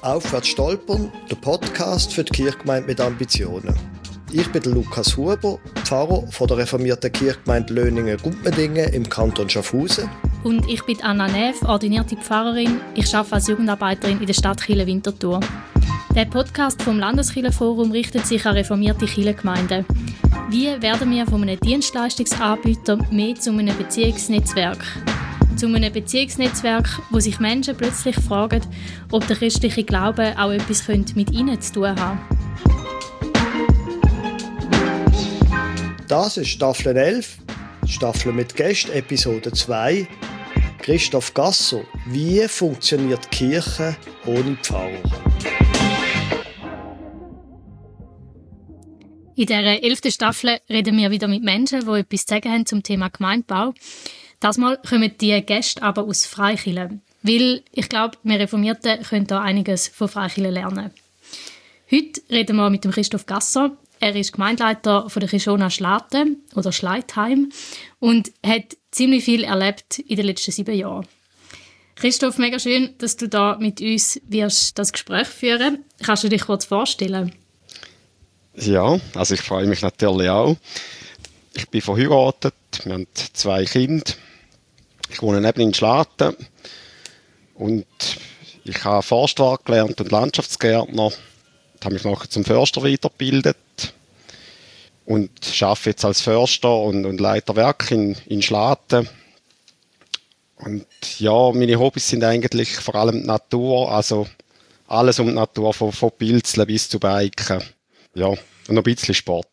Aufwärts stolpern, der Podcast für die Kirchgemeinde mit Ambitionen. Ich bin Lukas Huber, Pfarrer von der reformierten Kirchgemeinde Löningen-Gumpendingen im Kanton Schaffhausen. Und ich bin Anna Neff, ordinierte Pfarrerin. Ich arbeite als Jugendarbeiterin in der Stadt Chile-Winterthur. Der Podcast vom Landeskirchenforum richtet sich an reformierte Kirchengemeinden. Wie werden wir von einem Dienstleistungsanbieter mehr zu einem Beziehungsnetzwerk? Zu einem Beziehungsnetzwerk, wo sich Menschen plötzlich fragen, ob der christliche Glaube auch etwas mit ihnen zu tun hat. Das ist Staffel 11, Staffel mit Gästen, Episode 2. Christoph Gasser, wie funktioniert die Kirche ohne Pfarrer? In dieser 11. Staffel reden wir wieder mit Menschen, die etwas zu sagen haben zum Thema Gemeindebau. Das Mal kommen die Gäste aber aus Freikirchen, weil ich glaube, wir Reformierten können da einiges von Freikirchen lernen. Heute reden wir mit dem Christoph Gasser. Er ist Gemeindeleiter von der Kishona Schlaten oder Schleitheim und hat ziemlich viel erlebt in den letzten 7 Jahren. Christoph, mega schön, dass du da mit uns wirst das Gespräch führen. Kannst du dich kurz vorstellen? Ja, also ich freue mich natürlich auch. Ich bin verheiratet, wir haben 2 Kinder. Ich wohne neben in Schlaten und ich habe Forstwart gelernt und Landschaftsgärtner. Ich habe mich nachher zum Förster weitergebildet und arbeite jetzt als Förster und Leiter Werk in Schlaten. Und ja, meine Hobbys sind eigentlich vor allem die Natur, also alles um die Natur, von Pilzeln bis zu Biken. Ja, und noch ein bisschen Sport.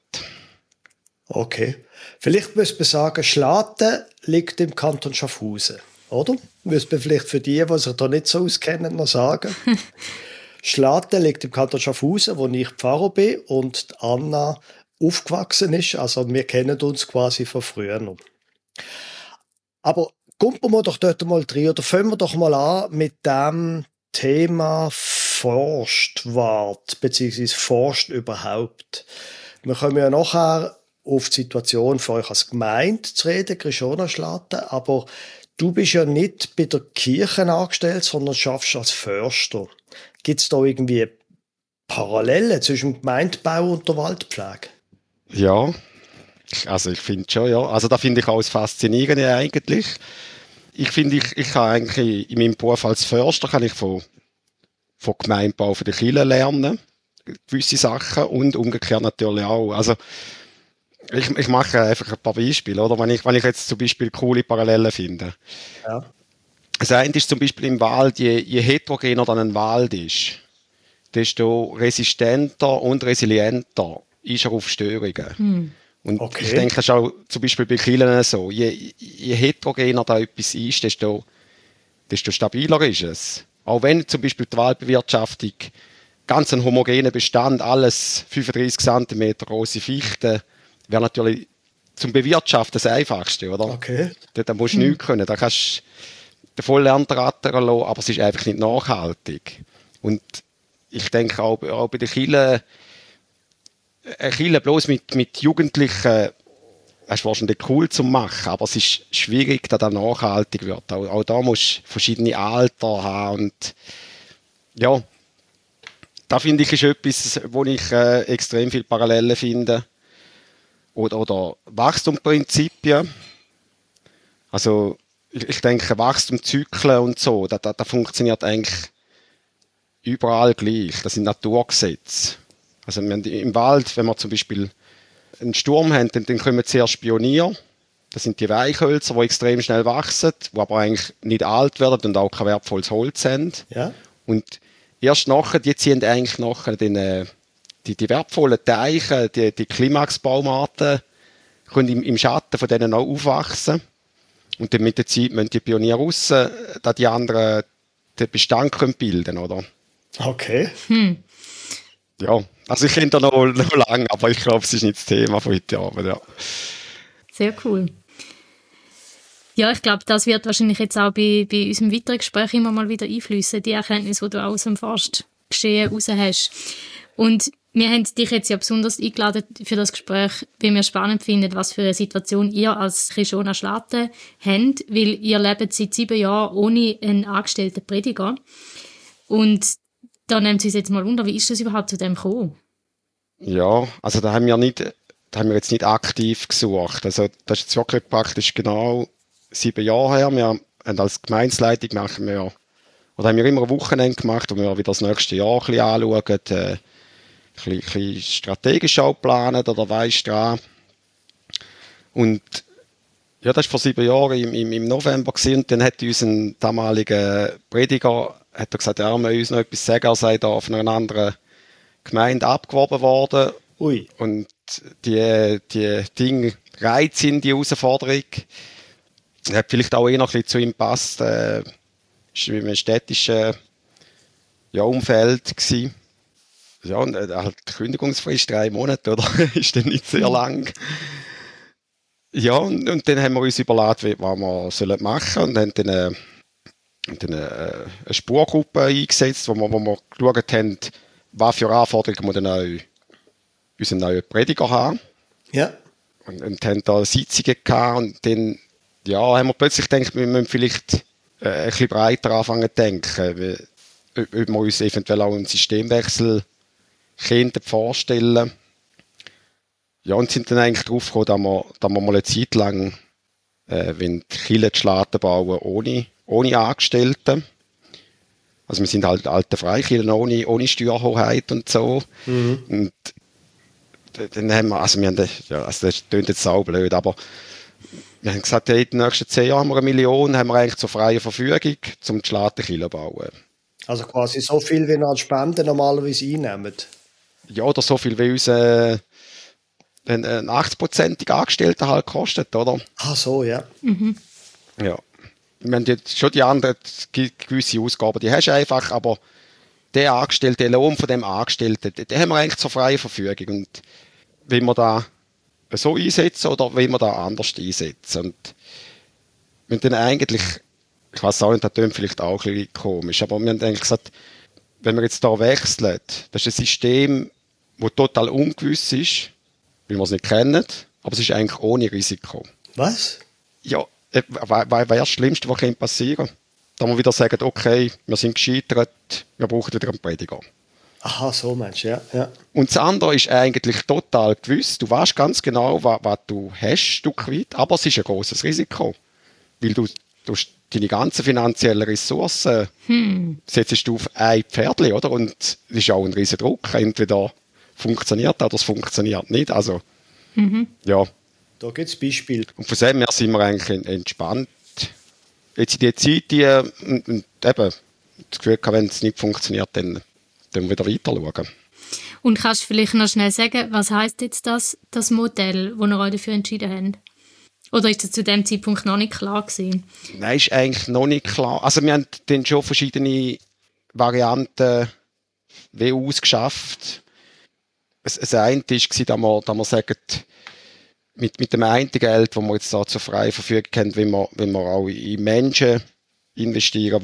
Okay. Vielleicht müsste man sagen, Schlaten liegt im Kanton Schaffhausen, oder? Müsste man vielleicht für die sich da nicht so auskennen, noch sagen. Schlaten liegt im Kanton Schaffhausen, wo ich Pfarrer bin und Anna aufgewachsen ist. Also wir kennen uns quasi von früher noch. Aber kommen wir doch dort mal rein, oder fangen wir doch mal an mit dem Thema Forstwart, beziehungsweise Forst überhaupt. Wir kommen ja nachher auf die Situation für euch als Gemeinde zu reden, Kishona Schlaten, aber du bist ja nicht bei der Kirche angestellt, sondern schaffst als Förster. Gibt es da irgendwie Parallelen zwischen dem Gemeindebau und der Waldpflege? Ja, also ich finde schon, ja. Also da finde ich auch das Faszinierende eigentlich. Ich finde, ich kann eigentlich in meinem Beruf als Förster kann ich von Gemeindebau für die Kirche lernen, gewisse Sachen und umgekehrt natürlich auch. Also ich mache einfach ein paar Beispiele, oder? Wenn ich jetzt zum Beispiel coole Parallelen finde. Ja. Das eine ist zum Beispiel im Wald, je heterogener dann ein Wald ist, desto resistenter und resilienter ist er auf Störungen. Und okay. Ich denke, das ist auch zum Beispiel bei Kirchen so. Je heterogener da etwas ist, desto stabiler ist es. Auch wenn zum Beispiel die Waldbewirtschaftung ganz ein homogener Bestand, alles 35 cm große Fichten, wäre natürlich zum Bewirtschaften das Einfachste, oder? Okay. Da musst du nichts können. Da kannst du den Vollernter rattern lassen, aber es ist einfach nicht nachhaltig. Und ich denke auch bei den Kirchen, bloß mit Jugendlichen, das ist wahrscheinlich cool zu machen, aber es ist schwierig, dass das nachhaltig wird. Auch da musst du verschiedene Alter haben. Und ja, da finde ich ist etwas, wo ich extrem viele Parallelen finde. Oder Wachstumsprinzipien. Also ich denke, Wachstumszyklen und so, das funktioniert eigentlich überall gleich. Das sind Naturgesetze. Also im Wald, wenn wir zum Beispiel einen Sturm haben, dann kommen zuerst Pioniere. Das sind die Weichhölzer, die extrem schnell wachsen, die aber eigentlich nicht alt werden und auch kein wertvolles Holz haben. Ja. Und erst nachher, die ziehen eigentlich nachher die wertvollen Teiche, die Klimaxbaumarten, können im Schatten von denen auch aufwachsen. Und dann mit der Zeit müssen die Pioniere raus, da die anderen den Bestand können bilden, oder? Okay. Ja, also ich kenne da noch lange, aber ich glaube, es ist nicht das Thema von heute Abend, ja. Sehr cool. Ja, ich glaube, das wird wahrscheinlich jetzt auch bei unserem weiteren Gespräch immer mal wieder einfließen, die Erkenntnisse, die du aus dem Forstgeschehen raus hast. Und wir haben dich jetzt ja besonders eingeladen für das Gespräch, weil wir spannend finden, was für eine Situation ihr als Kishona Schlaten habt, weil ihr lebt seit 7 Jahren ohne einen angestellten Prediger. Und Da nimmt es uns jetzt mal wunder, wie ist das überhaupt zu dem gekommen? Ja, also da haben wir jetzt nicht aktiv gesucht. Also das ist jetzt wirklich praktisch genau 7 Jahre her. Wir haben als Gemeindeleitung haben wir immer ein Wochenende gemacht, wo wir wieder das nächste Jahr ein bisschen anschauen, ein bisschen strategisch auch planen oder weisst dran. Und ja, das war vor 7 Jahren im November gewesen, und dann hat unser damaliger Prediger gesagt, er muss uns noch etwas sagen, er sei da von einer anderen Gemeinde abgeworben worden. Ui. Und die Dinge reizen die Herausforderung. Hat vielleicht auch noch ein bisschen zu ihm gepasst. Ist in einem städtischen Umfeld gewesen. Ja, und halt die Kündigungsfrist 3 Monate, oder? Ist dann nicht sehr lang. Ja, und dann haben wir uns überlegt, was wir machen sollen, und haben dann eine Spurgruppe eingesetzt, wo wir geschaut haben, was für Anforderungen wir unseren neuen Prediger haben. Ja. Und haben da Sitzungen gehabt, und dann haben wir plötzlich gedacht, wir müssen vielleicht ein bisschen breiter anfangen zu denken, ob wir uns eventuell auch einen Systemwechsel vorstellen. Ja, und sind dann eigentlich darauf gekommen, dass wir mal eine Zeit lang die Kirche die Schlachten bauen ohne Angestellte. Also wir sind halt alte Freikirchen ohne Steuerhoheit und so. Mhm. Und dann haben das klingt jetzt auch blöd, aber wir haben gesagt, in den nächsten 10 Jahren haben wir 1 Million, haben wir eigentlich zur freien Verfügung, um die Schlahtenkirche zu bauen. Also quasi so viel, wie wir an Spenden normalerweise einnehmen? Ja, oder so viel, wie uns ein 80%iger Angestellter halt kostet, oder? Ach so, ja. Mhm. Ja. Wir haben jetzt schon die anderen gewisse Ausgaben, die hast du einfach, aber der Angestellte, der Lohn von dem Angestellten, den haben wir eigentlich zur freien Verfügung. Und wie wir da so einsetzen oder wie wir da anders einsetzen. Und wir haben dann eigentlich, ich weiß auch nicht, das klingt vielleicht auch ein bisschen komisch, aber wir haben eigentlich gesagt, wenn wir jetzt da wechseln, das ist ein System, das total ungewiss ist, weil wir es nicht kennen, aber es ist eigentlich ohne Risiko. Was? Ja, was wäre das Schlimmste, was passieren kann? Da wir wieder sagen, okay, wir sind gescheitert, wir brauchen wieder einen Prediger. Aha, so meinst du, ja. Und das andere ist eigentlich total gewiss. Du weißt ganz genau, was du hast, Stück weit, aber es ist ein grosses Risiko. Weil du deine ganzen finanziellen Ressourcen setzt du auf ein Pferdchen, oder? Und es ist auch ein riesen Druck. Entweder funktioniert oder es funktioniert nicht. Also, ja. Da gibt es Beispiele. Und von dem her sind wir eigentlich entspannt. Jetzt in der Zeit, und eben, das Gefühl gehabt, wenn es nicht funktioniert, dann wieder weiter schauen. Und kannst du vielleicht noch schnell sagen, was heisst jetzt das Modell, das ihr euch dafür entschieden habt? Oder ist das zu dem Zeitpunkt noch nicht klar gewesen? Nein, ist eigentlich noch nicht klar. Also wir haben dann schon verschiedene Varianten ausgeschafft. Das eine war, dass wir sagen, mit dem einen Geld, das wir jetzt da zur freien Verfügung haben, wenn wir auch in Menschen investieren,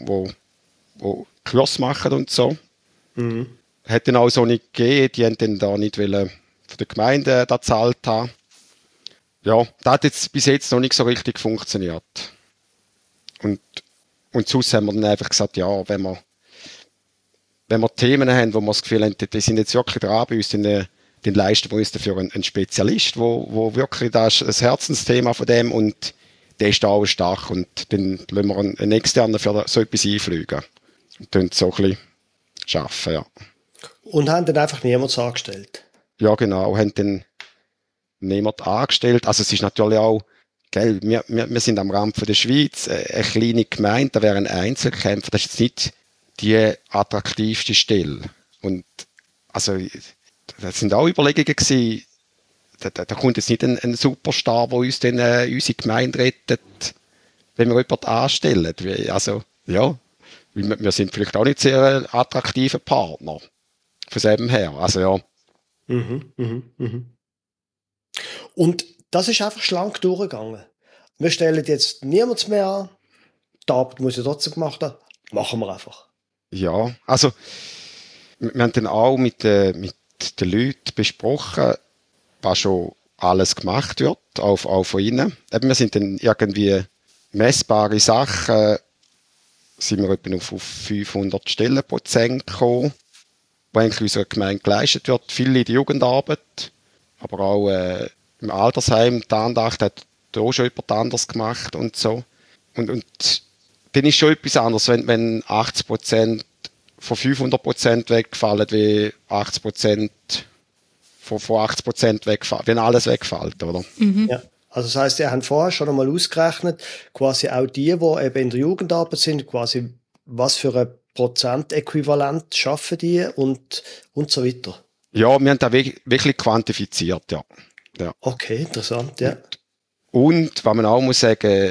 die Kurs machen und so. Mhm. Hat dann auch so nicht gegeben, die haben dann da nicht von der Gemeinde da gezahlt haben. Ja, das hat jetzt bis jetzt noch nicht so richtig funktioniert. Und sonst haben wir dann einfach gesagt, ja, wenn wir Themen haben, wo wir das Gefühl haben, die sind jetzt wirklich dran bei uns, dann leisten wir uns dafür einen Spezialist, wo wirklich, das ist ein Herzensthema von dem, und der ist da auch stark, und dann lassen wir einen externen für so etwas einfliegen. Und dann so ein bisschen arbeiten, ja. Und haben dann einfach niemanden angestellt? Ja, genau, haben dann niemanden angestellt. Also es ist natürlich auch, gell, wir sind am Rand von der Schweiz, eine kleine Gemeinde, da wäre ein Einzelkämpfer, das ist jetzt nicht die attraktivste Stelle. Und also das sind auch Überlegungen gewesen, da kommt jetzt nicht ein Superstar, der uns dann unsere Gemeinde rettet, wenn wir jemanden anstellen. Also, ja, wir sind vielleicht auch nicht sehr attraktive Partner. Von dem her, also ja. Und das ist einfach schlank durchgegangen. Wir stellen jetzt niemanden mehr an, die Arbeit muss ja trotzdem gemacht werden, machen wir einfach. Ja, also wir haben dann auch mit den Leuten besprochen, was schon alles gemacht wird, auch von ihnen. Wir sind dann irgendwie messbare Sachen sind wir etwa auf 500 Stellenprozent gekommen, die eigentlich unserer Gemeinde geleistet wird. Viele in der Jugendarbeit, aber auch im Altersheim. Die Andacht hat da schon jemand anders gemacht und so. Und dann ist schon etwas anderes, wenn 80% von 500% wegfallen, wie 80% von 80% wegfallen, wenn alles wegfällt, oder? Ja. Also das heisst, ihr habt vorher schon einmal ausgerechnet, quasi auch die eben in der Jugendarbeit sind, quasi was für ein Prozentäquivalent schaffen die und so weiter. Ja, wir haben das wirklich quantifiziert, ja. Okay, interessant, ja. Und, was man auch muss sagen,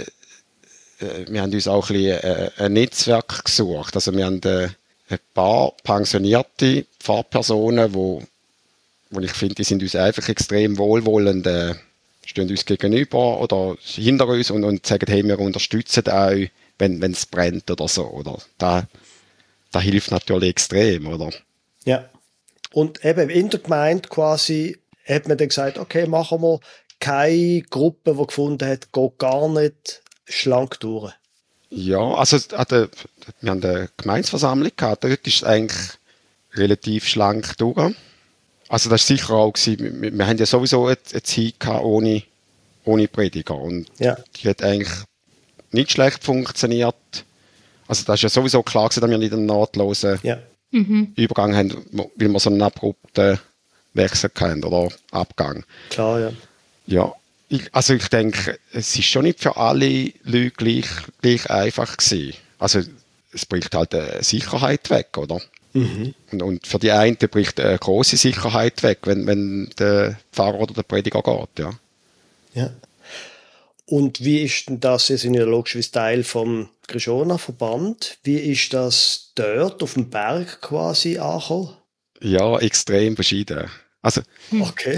wir haben uns auch ein bisschen ein Netzwerk gesucht. Also wir haben ein paar pensionierte Pfarrpersonen, wo ich finde, die sind uns einfach extrem wohlwollend, stehen uns gegenüber oder hinter uns und sagen, hey, wir unterstützen euch, wenn es brennt oder so. Oder? Das hilft natürlich extrem, oder? Ja. Und eben in der Gemeinde quasi hat man dann gesagt, okay, machen wir keine Gruppe, die gefunden hat, geht gar nicht schlank durch. Ja, also wir haben eine Gemeinsversammlung gehabt, dort ist es eigentlich relativ schlank durch. Also das war sicher auch gewesen, wir haben ja sowieso eine Zeit gehabt ohne Prediger und die hat eigentlich nicht schlecht funktioniert. Also das ist ja sowieso klar gewesen, dass wir nicht einen nahtlosen Übergang haben, weil wir so einen abrupten Wechsel hatten oder Abgang. Klar, ja. Ja, ich denke, es ist schon nicht für alle Leute gleich einfach gewesen. Also es bricht halt eine Sicherheit weg, oder? Mhm. Und für die einen bricht eine grosse Sicherheit weg, wenn der Pfarrer oder der Prediger geht, ja. Ja. Und wie ist denn das, ihr seid ja logischerweise Teil vom Grishona-Verband, wie ist das dort auf dem Berg quasi angekommen? Ja, extrem verschieden. Also, okay.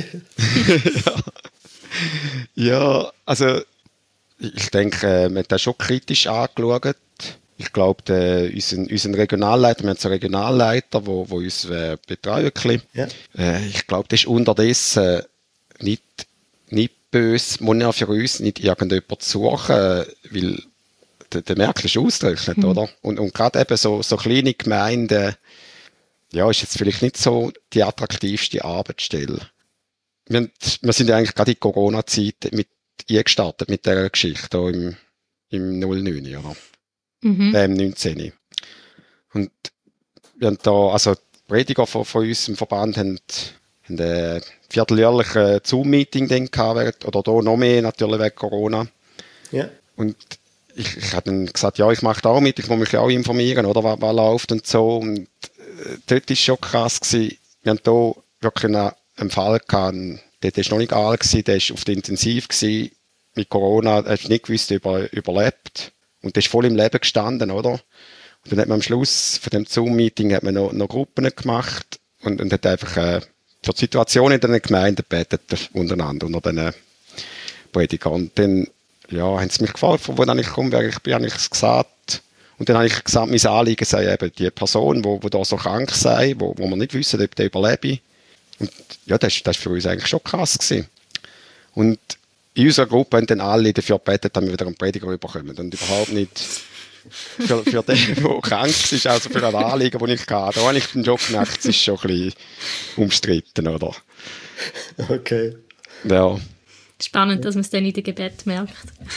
ja, also ich denke, wir haben das schon kritisch angeschaut. Ich glaube, unser Regionalleiter, wir haben so einen Regionalleiter, der uns betreuen kann. Ja. Ich glaube, das ist unterdessen nicht böse, muss ja für uns nicht irgendjemand suchen, weil der Merkel ist ausgerechnet, oder? Und gerade eben so kleine Gemeinden, ja, ist jetzt vielleicht nicht so die attraktivste Arbeitsstelle. Wir sind ja eigentlich gerade in Corona-Zeit eingestartet mit dieser Geschichte hier im 09, oder? Im 19. Und wir haben da, also die Prediger von uns im Verband haben ein vierteljährliches Zoom-Meeting gehabt, oder da noch mehr natürlich wegen Corona. Ja. Und ich habe dann gesagt, ja, ich mache da auch mit, ich muss mich auch informieren, oder, was läuft und so. Und dort war es schon krass gewesen. Wir haben da wirklich einen Fall gehabt, der war noch nicht alt gewesen, der war auf der Intensiv gewesen, mit Corona, er hat nicht gewusst, ob er überlebt. Und der ist voll im Leben gestanden, oder? Und dann hat man am Schluss von dem Zoom-Meeting hat man noch Gruppen gemacht und hat einfach für die Situation in den Gemeinden gebetet, untereinander, unter den Predigern. Und dann, ja, haben sie mich gefragt, von wo ich komme, wer ich bin, habe ich es gesagt. Und dann habe ich gesagt, mein Anliegen sei eben die Person, die da so krank sei, wo wir nicht wissen, ob der überlebe. Und ja, das war für uns eigentlich schon krass gewesen. Und in unserer Gruppe haben dann alle dafür gebetet, dass wir wieder einen Prediger bekommen. Und überhaupt nicht für den, der krank ist, also für ein Anliegen, das ich hatte. Da habe ich den Job gemerkt, es ist schon ein bisschen umstritten, oder? Okay. Ja. Spannend, dass man es dann in den Gebet merkt.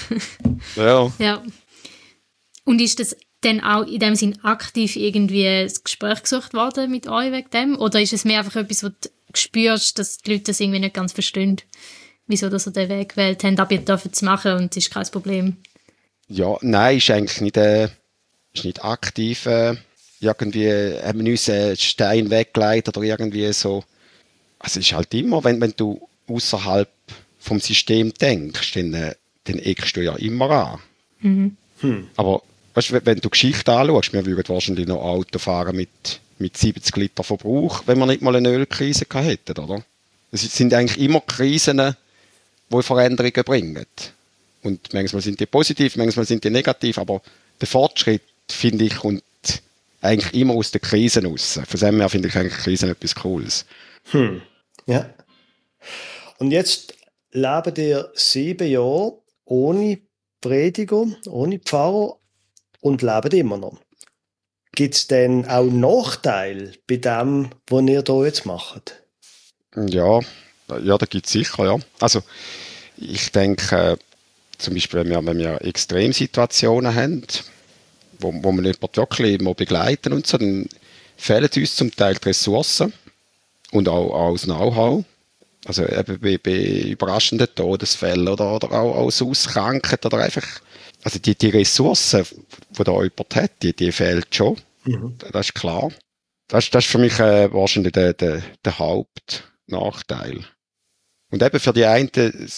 Ja. Ja. Und ist das dann auch in dem Sinn aktiv irgendwie das Gespräch gesucht worden mit euch wegen dem? Oder ist es mehr einfach etwas, wo du spürst, dass die Leute das irgendwie nicht ganz verstehen, wieso dass sie den Weg gewählt haben, aber ihr dürft es machen und es ist kein Problem? Ja, nein, ist eigentlich nicht aktiv. Irgendwie haben wir uns einen Stein weggelegt oder irgendwie so. Also es ist halt immer, wenn du außerhalb vom System denkst, dann eckst du ja immer an. Mhm. Aber weißt, wenn du Geschichte anschaust, wir würden wahrscheinlich noch Auto fahren mit 70 Liter Verbrauch, wenn wir nicht mal eine Ölkrise hätten, oder? Es sind eigentlich immer Krisen, die Veränderungen bringen. Und manchmal sind die positiv, manchmal sind die negativ, aber der Fortschritt, finde ich, kommt eigentlich immer aus den Krisen raus. Von dem her finde ich eigentlich Krisen etwas Cooles. Ja. Und jetzt leben ihr 7 Jahre ohne Prediger, ohne Pfarrer. und leben immer noch. Gibt es denn auch Nachteile bei dem, was ihr hier jetzt macht? Ja, da gibt es sicher, ja. Also ich denke, zum Beispiel, wenn wir Extremsituationen haben, wo man jemanden wirklich mal begleiten und so, dann fehlen uns zum Teil die Ressourcen und auch das Know-how. Also eben bei überraschenden Todesfällen oder auch aus Krankheit oder einfach, also die Ressourcen, die da jemand hat, die fehlt schon. Das ist klar. Das ist für mich wahrscheinlich der Hauptnachteil. Und eben für die einen,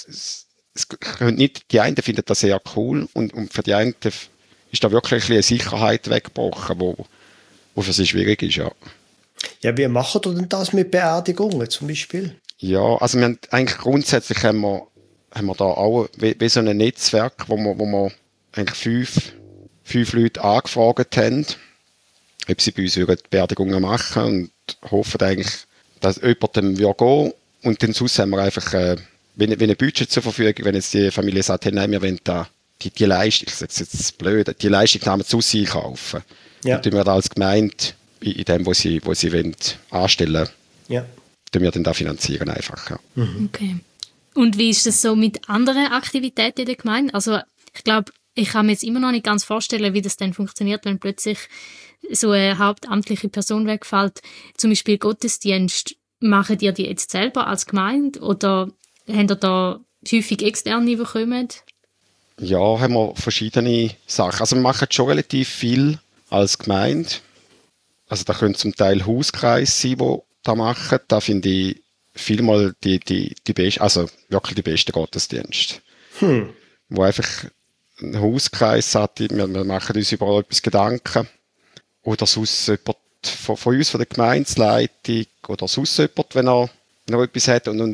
die einen finden das sehr cool und für die einen ist da wirklich eine Sicherheit weggebrochen, wo für sie schwierig ist, ja. Ja, wie macht ihr denn das mit Beerdigungen zum Beispiel? Ja, also wir haben eigentlich grundsätzlich haben wir da auch wie so ein Netzwerk, wo wir eigentlich fünf Leute angefragt haben, ob sie bei uns die Beerdigungen machen und hoffen eigentlich, dass jemand dem gehen würde. Und dann sonst haben wir einfach wie ein Budget zur Verfügung, wenn jetzt die Familie sagt, hey, nein, wir wollen da die Leistung, ich sage jetzt blöd, die Leistung haben wir zu sich kaufen. Ja. Und wir da als Gemeinde in dem, wo sie wollen, anstellen, ja, tun wir dann da finanzieren einfach. Ja. Okay. Und wie ist das so mit anderen Aktivitäten in der Gemeinde? Also ich glaube, ich kann mir jetzt immer noch nicht ganz vorstellen, wie das dann funktioniert, wenn plötzlich so eine hauptamtliche Person wegfällt. Zum Beispiel Gottesdienst. Machen ihr die jetzt selber als Gemeinde oder habt ihr da häufig Externe bekommen? Ja, haben wir verschiedene Sachen. Also wir machen schon relativ viel als Gemeinde. Also da können zum Teil Hauskreise sein, die da machen. Da finde ich vielmal die besten, also wirklich die besten Gottesdienste. Wo einfach ein Hauskreis hat, wir machen uns über etwas Gedanken. Oder sonst jemand von uns, von der Gemeindeleitung oder sonst jemand, wenn er noch etwas hat. Und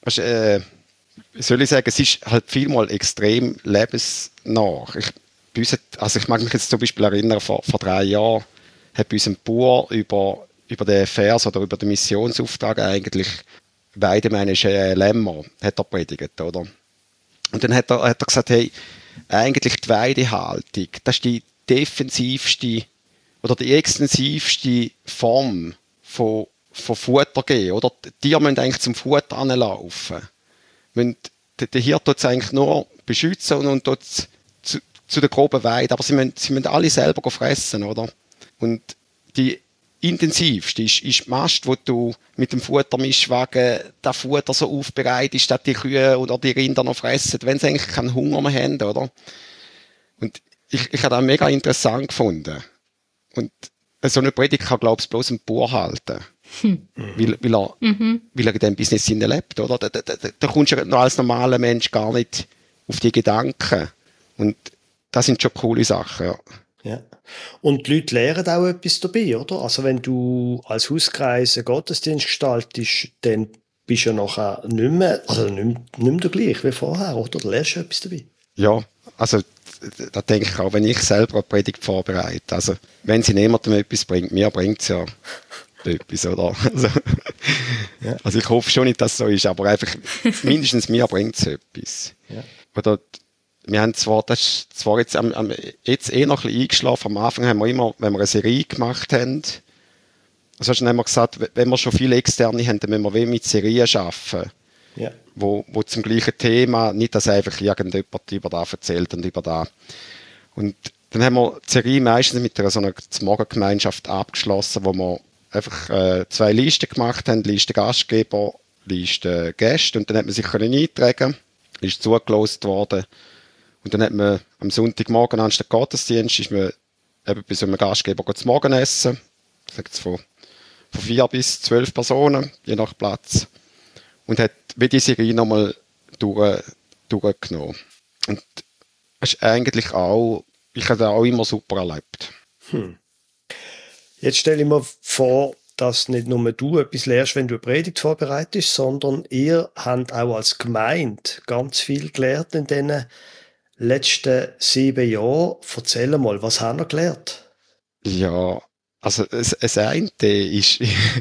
soll ich sagen, es ist halt vielmal extrem lebensnah. Ich mag mich jetzt zum Beispiel erinnern, vor 3 Jahren hat bei uns ein Bauer über den Vers oder über den Missionsauftrag eigentlich Weidemännische Lämmer hat er predigt, oder? Und dann hat er gesagt, hey, eigentlich die Weidehaltung, das ist die defensivste oder die extensivste Form von Futter geben, oder? Die Tiere müssen eigentlich zum Futter anlaufen. Der Hirte tut es eigentlich nur beschützen und tut zu der groben Weide, aber sie müssen alle selber fressen, oder? Und die intensivste ist die Mast, wo du mit dem Futtermischwagen das Futter so aufbereitest, dass die Kühe oder die Rinder noch fressen, wenn sie eigentlich keinen Hunger mehr haben, oder? Und ich habe das mega interessant gefunden. Und so eine Predigt kann, glaube ich, bloß ein Bauer halten. Weil er in diesem Business lebt, oder? Da kommst du noch als normaler Mensch gar nicht auf die Gedanken. Und das sind schon coole Sachen, ja. Ja. Und die Leute lernen auch etwas dabei, oder? Also wenn du als Hauskreis einen Gottesdienst gestaltest, dann bist du ja nachher nicht mehr der gleich wie vorher, oder? Du lernst etwas dabei. Ja, also da denke ich auch, wenn ich selber eine Predigt vorbereite. Also wenn sie niemandem etwas bringt, mir bringt es ja etwas, oder? Also ich hoffe schon nicht, dass es so ist, aber einfach mindestens mir bringt es etwas. Ja. Oder wir haben das ist zwar jetzt jetzt noch ein bisschen eingeschlafen. Am Anfang haben wir immer, wenn wir eine Serie gemacht haben, also haben wir gesagt, wenn wir schon viele Externe haben, dann müssen wir mit Serien arbeiten. Ja. Wo zum gleichen Thema, nicht, dass einfach irgendjemand über das erzählt und über das. Und dann haben wir die Serie meistens mit so einer Morgengemeinschaft abgeschlossen, wo wir einfach 2 Listen gemacht haben, Liste Gastgeber, Liste Gäste, und dann hat man sich eintragen, ist zugelost worden. Und dann hat man am Sonntagmorgen anstatt Gottesdienst ist man eben bei so einem Gastgeber zum Morgenessen. Ich sage jetzt von 4 bis 12 Personen, je nach Platz. Und hat wie die Serie nochmal durchgenommen. Und das ist eigentlich auch, ich habe das auch immer super erlebt. Jetzt stelle ich mir vor, dass nicht nur du etwas lernst, wenn du eine Predigt vorbereitest, sondern ihr habt auch als Gemeinde ganz viel gelernt in diesen letzten 7 Jahren. Erzähl mal, was haben wir gelernt? Ja, also das eine ist,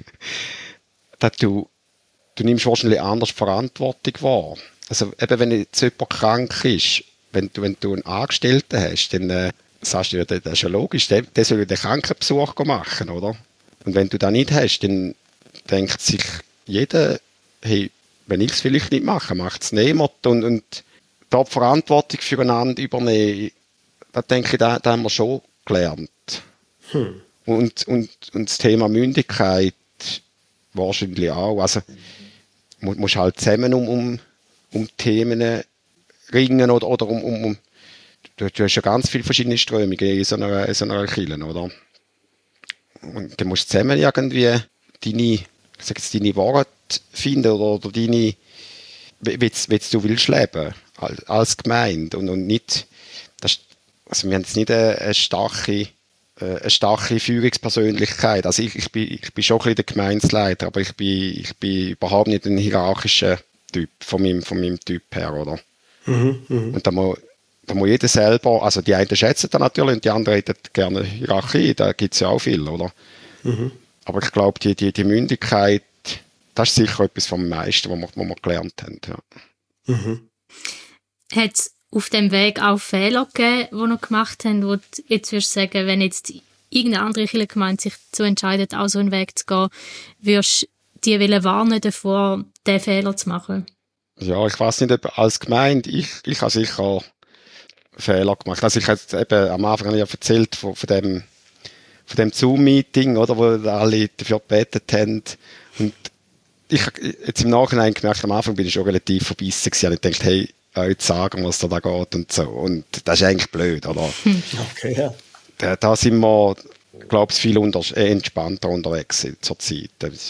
dass du nimmst wahrscheinlich anders Verantwortung wahr. Also eben, wenn jetzt jemand krank ist, wenn du einen Angestellten hast, dann sagst du, ja, das ist ja logisch, der soll den Krankenbesuch machen, oder? Und wenn du das nicht hast, dann denkt sich jeder, hey, wenn ich es vielleicht nicht mache, macht es niemand. Und da die Verantwortung füreinander übernehmen, da denke ich, da haben wir schon gelernt. Und das Thema Mündigkeit wahrscheinlich auch. Also, musst halt zusammen um Themen ringen oder um du hast ja ganz viele verschiedene Strömungen in so einer Kirche, oder? Und dann musst du zusammen irgendwie deine Worte finden oder deine, wie du willst leben, als Gemeinde. Und nicht, also wir haben jetzt nicht eine starke Führungspersönlichkeit. Also ich bin schon ein bisschen der Gemeindeleiter, aber ich bin überhaupt nicht ein hierarchischer Typ von meinem Typ her, oder? Und da muss jeder selber, also die einen schätzen das natürlich und die anderen hätten gerne Hierarchie, da gibt es ja auch viel, oder? Aber ich glaube, die Mündigkeit, das ist sicher etwas vom meisten, was wir gelernt haben. Ja. Hat es auf dem Weg auch Fehler gegeben, die wir gemacht haben, wo du jetzt würdest sagen, wenn jetzt irgendeine andere Kirchengemeinde sich dazu entscheidet, auch so einen Weg zu gehen, würdest du die warnen davor, diesen Fehler zu machen? Ja, ich weiß nicht, ob als Gemeinde, ich habe sicher Fehler gemacht. Also ich habe eben am Anfang ja erzählt von dem Zoom-Meeting, oder, wo alle dafür gebetet haben. Und ich jetzt im Nachhinein gemerkt, am Anfang bin ich schon relativ verbissen gewesen. Ich dachte, hey, jetzt sagen, was da geht und so. Und das ist eigentlich blöd, oder? Okay, ja. Da sind wir, glaube ich, viel entspannter unterwegs zur Zeit.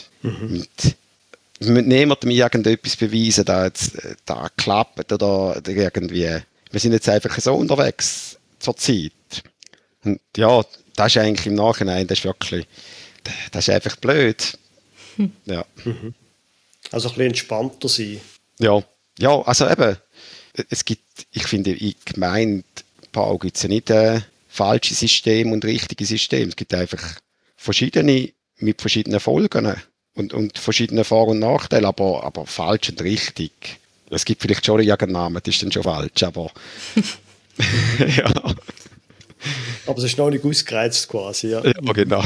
Wir müssen niemandem irgendetwas beweisen, da klappt oder irgendwie. Wir sind jetzt einfach so unterwegs zur Zeit. Und ja, das ist eigentlich im Nachhinein, das ist einfach blöd. Ja. Also ein bisschen entspannter sein. Ja, also eben, ich finde, in Gemeindebau gibt es ja nicht falsche System und richtige System. Es gibt einfach verschiedene mit verschiedenen Folgen und verschiedene Vor- und Nachteile, aber falsch und richtig. Es gibt vielleicht schon irgendeinen Namen, das ist dann schon falsch, aber ja. Aber es ist noch nicht ausgereizt quasi, ja. Ja, genau.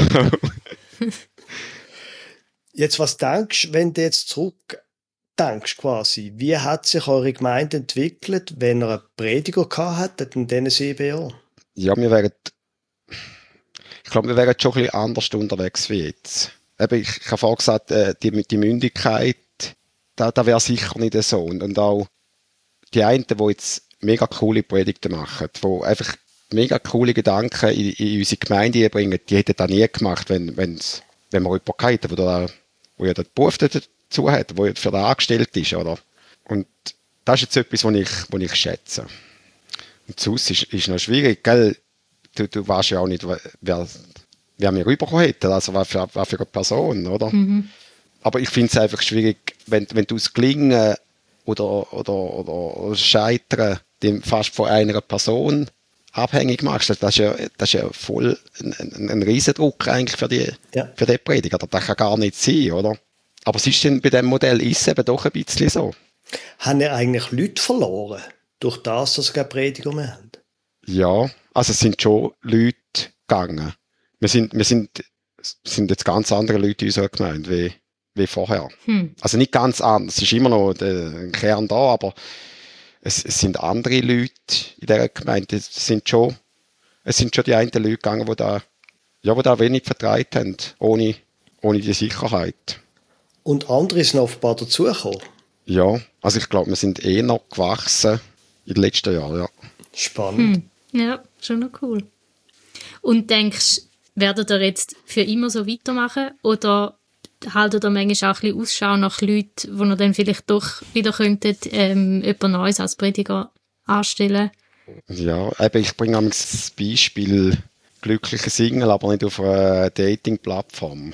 Jetzt, was denkst du, wenn du jetzt zurückdenkst quasi, wie hat sich eure Gemeinde entwickelt, wenn ihr einen Prediger gehabt hättet in diesen 7 Jahren? Ja, wir wären schon ein bisschen anders unterwegs wie jetzt. Eben, ich habe vorhin gesagt, die Mündigkeit, da wäre sicher nicht so. Und auch die einen, die jetzt mega coole Predigten machen, die einfach mega coole Gedanken in unsere Gemeinde bringen, die hätten das nie gemacht, wenn wir jemanden hätten, der ja den Beruf dazu hat, der für den angestellt ist. Oder? Und das ist jetzt etwas, was ich schätze. Und sonst ist noch schwierig, gell? Du weißt ja auch nicht, wer wir rüberkommen hätten, also was für eine Person, oder? Aber ich finde es einfach schwierig, wenn du das Gelingen oder Scheitern fast von einer Person abhängig machst. Das ist ja voll ein Riesendruck eigentlich für den Prediger. Das kann gar nicht sein, oder? Aber es ist dann bei diesem Modell ist es eben doch ein bisschen so. Haben ihr eigentlich Leute verloren, durch das, dass ihr keine Prediger mehr habt? Ja, also es sind schon Leute gegangen. Wir sind jetzt ganz andere Leute in unserer Gemeinde wie vorher. Also nicht ganz anders. Es ist immer noch ein Kern da, aber es sind andere Leute in dieser Gemeinde. Es sind schon die einen Leute gegangen, die da wenig vertraut haben, ohne die Sicherheit. Und andere sind offenbar dazugekommen? Ja, also ich glaube, wir sind noch gewachsen in den letzten Jahren, ja. Spannend. Ja, schon noch cool. Und denkst du, werdet ihr jetzt für immer so weitermachen oder haltet ihr manchmal auch ein bisschen Ausschau nach Leuten, wo ihr dann vielleicht doch wieder könntet, jemand Neues als Prediger anstellen? Ja, eben, ich bringe das Beispiel glückliche Single, aber nicht auf einer Dating-Plattform.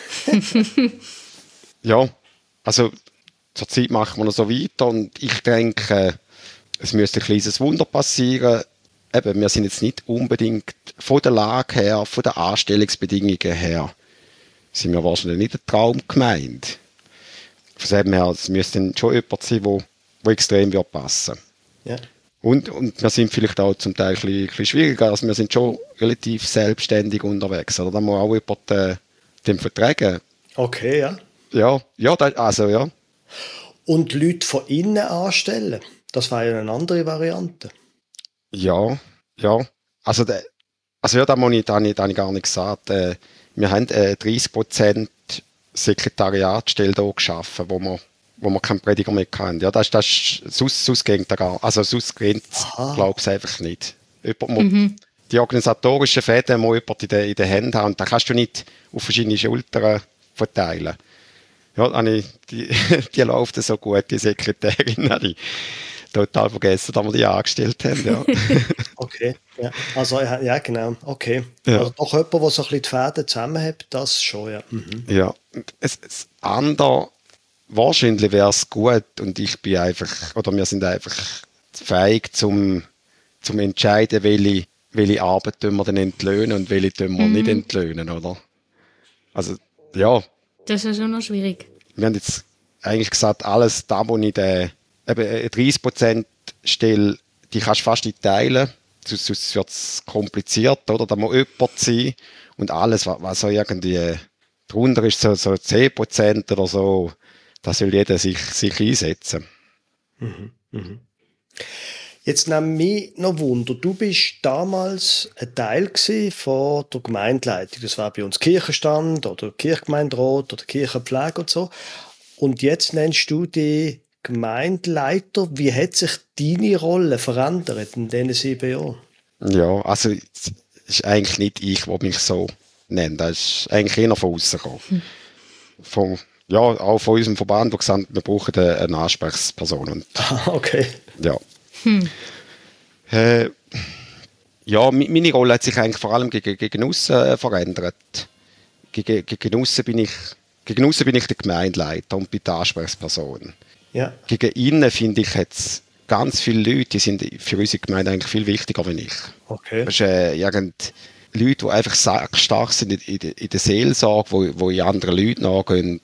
Ja, also zurzeit machen wir noch so weiter und ich denke, es müsste ein kleines Wunder passieren. Eben, wir sind jetzt nicht unbedingt von der Lage her, von den Anstellungsbedingungen her, sind wir wahrscheinlich nicht eine Traumgemeinde. Von dem her, es müsste dann schon jemand sein, der extrem passen. Ja. Und wir sind vielleicht auch zum Teil ein bisschen schwieriger. Also wir sind schon relativ selbstständig unterwegs. Oder da muss auch jemand dem vertragen. Okay, ja. Ja, also ja. Und Leute von innen anstellen, das wäre ja eine andere Variante. Ja. Also ja, da habe ich gar nicht gesagt. Wir haben 30% Sekretariatstelle hier geschaffen, wo wir keinen Prediger mehr hatten. Ja, sonst geht da gar, also sonst geht es, glaube ich, einfach nicht. Die organisatorischen Fäden muss jemand in den Händen haben und da kannst du nicht auf verschiedene Schultern verteilen. Ja, die läuft so gut, die Sekretärin, habe ich total vergessen, dass wir die angestellt haben. Ja. Okay, ja. Also, ja, genau, okay. Ja. Also doch jemand, der so ein bisschen die Fäden zusammenhält, das schon, ja. Mhm. Ja, und das andere, wahrscheinlich wäre es gut und wir sind einfach fähig zum entscheiden, welche Arbeit wir dann entlöhnen und welche wir nicht entlöhnen, oder? Also, ja. Das ist ja schon noch schwierig. Wir haben jetzt eigentlich gesagt, alles da, wo ich eben 30% Stelle, die kannst du fast nicht teilen, sonst wird es kompliziert, oder? Da muss jemand sein und alles, was so irgendwie drunter ist, so 10% oder so, da soll jeder sich einsetzen. Jetzt nimmt mich noch Wunder, du bist damals ein Teil von der Gemeindeleitung. Das war bei uns Kirchenstand oder Kirchgemeinderat oder Kirchenpflege und so. Und jetzt nennst du die Gemeindeleiter. Wie hat sich deine Rolle verändert in diesen 7 Jahren? Ja, also es ist eigentlich nicht ich, der mich so nennt. Das ist eigentlich eher von außen gekommen. Auch von unserem Verband, der gesagt hat, wir brauchen eine Ansprechperson. Und, okay. Ja. Meine Rolle hat sich eigentlich vor allem gegen aussen verändert. Gegen aussen bin ich der Gemeindeleiter und bin die Ansprechperson. Ja. Gegen innen, finde ich, hat es ganz viele Leute, die sind für unsere Gemeinde eigentlich viel wichtiger als ich. Okay. Das ist, Leute, die einfach stark sind in der Seelsorge, wo in anderen Leuten nachgehen.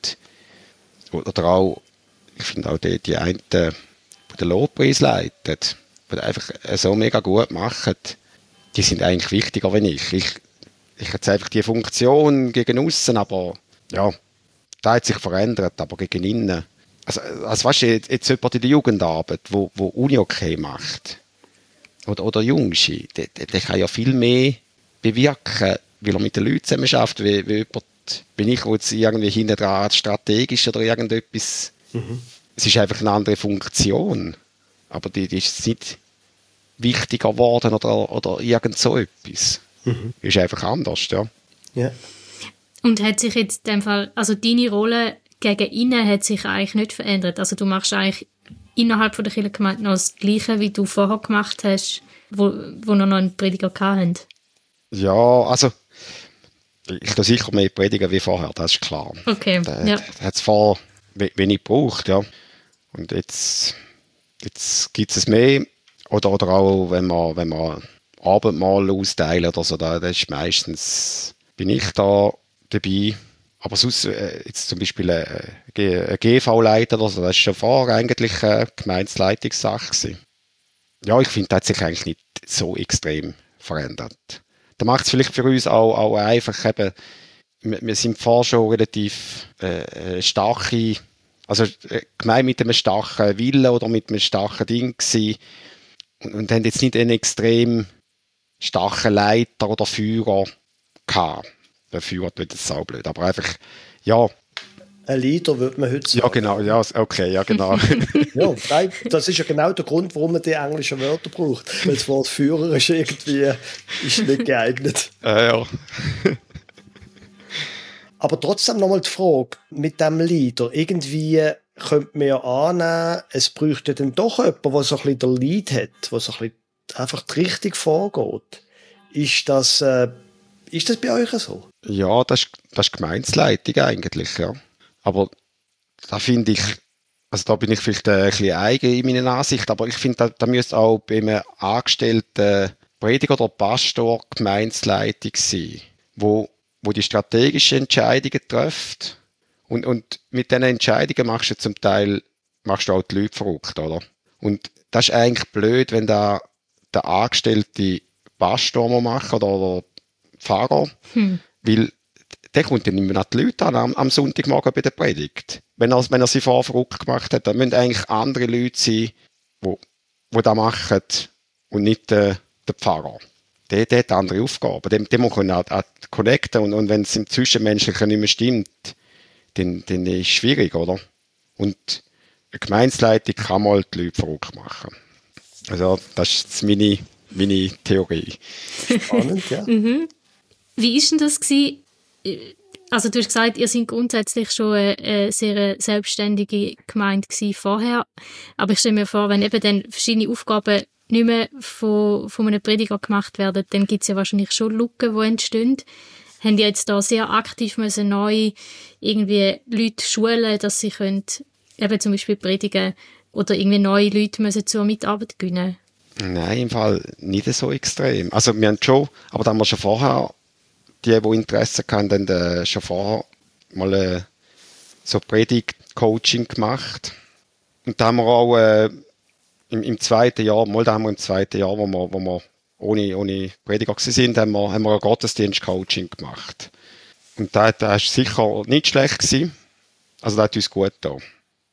Oder auch, ich finde auch die einen, die den Lobpreis leiten, die einfach so mega gut machen, die sind eigentlich wichtiger als ich. Ich habe einfach die Funktion gegen außen, aber ja, da hat sich verändert, aber gegen innen. Also weißt du, jetzt jemand in der Jugendarbeit, wo Uni okay macht, oder Jungschi, der kann ja viel mehr bewirken, weil er mit den Leuten zusammen schafft, wie jemand, bin ich jetzt irgendwie hinten dran strategisch oder irgendetwas. Es ist einfach eine andere Funktion, aber die ist nicht wichtiger geworden oder irgend so etwas. Ist einfach anders, ja. Ja. Und hat sich jetzt in dem Fall, also deine Rolle gegen innen hat sich eigentlich nicht verändert? Also du machst eigentlich innerhalb von der Kirchengemeinde noch das Gleiche, wie du vorher gemacht hast, wo wir noch einen Prediger hatten? Ja, also ich tue sicher mehr predigen wie vorher, das ist klar. Okay, ja. Hat es vorher wenig gebraucht, ja. Und jetzt gibt es mehr. Oder auch, wenn wir Abendmahl austeilen oder so, da ist meistens, bin ich da dabei. Aber sonst, jetzt zum Beispiel ein GV-Leiter oder so, das ist schon vorher eigentlich eine Gemeindeleitungssache gewesen. Ja, ich finde, das hat sich eigentlich nicht so extrem verändert. Da macht es vielleicht für uns auch einfach eben, wir sind vorher schon relativ starke, also gemein mit einem starken Willen oder mit einem starken Ding gewesen und haben jetzt nicht einen extrem starken Leiter oder Führer gehabt. Der Führer wird jetzt auch blöd, aber einfach, ja. Ein Leader würde man heute sagen. Ja, genau, ja, okay, ja, genau. Ja, nein, das ist ja genau der Grund, warum man die englischen Wörter braucht. Weil das Wort Führer ist irgendwie nicht geeignet. Ja. Aber trotzdem nochmal die Frage, mit dem Leader, irgendwie könnte man ja annehmen, es bräuchte dann doch jemanden, der so ein bisschen der Lead hat, der so ein bisschen einfach die Richtung vorgeht. Ist das bei euch so? Ja, das ist Gemeindeleitung eigentlich, ja. Aber da finde ich, also da bin ich vielleicht ein bisschen eigen in meiner Ansicht, aber ich finde, da müsste auch bei einem angestellten Prediger oder Pastor Gemeindeleitung sein, wo die strategischen Entscheidungen trifft. Und mit diesen Entscheidungen machst du zum Teil auch die Leute verrückt, oder? Und das ist eigentlich blöd, wenn da der angestellte Pastor muss machen oder Pfarrer, weil der kommt dann nicht mehr an die Leute an am Sonntagmorgen bei der Predigt. Wenn er sie vorher verrückt gemacht hat, dann müssen eigentlich andere Leute sein, die das machen und nicht der Pfarrer. Der hat andere Aufgaben. Dem muss man auch connecten und wenn es im Zwischenmenschlichen nicht mehr stimmt, dann ist es schwierig, oder? Und eine Gemeindeleitung kann mal die Leute verrückt machen. Also das ist jetzt meine Theorie. Spannend, ja. Wie war denn das gewesen? Also du hast gesagt, ihr seid grundsätzlich schon eine sehr selbstständige Gemeinde gewesen vorher. Aber ich stelle mir vor, wenn eben dann verschiedene Aufgaben nicht mehr von einem Prediger gemacht werden, dann gibt es ja wahrscheinlich schon Lücken, die entstehen. Haben die jetzt da sehr aktiv müssen neu irgendwie Leute schulen, dass sie können eben zum Beispiel predigen oder irgendwie neue Leute müssen zur Mitarbeit gewinnen? Nein, im Fall nicht so extrem. Also wir haben schon, aber da haben wir schon vorher, die Interesse hatten, dann schon vorher mal so Predigt-Coaching gemacht. Und da haben wir auch im zweiten Jahr, wo wir ohne Prediger waren, haben wir ein Gottesdienst-Coaching gemacht. Und das war sicher nicht schlecht gewesen. Also das hat uns gut getan.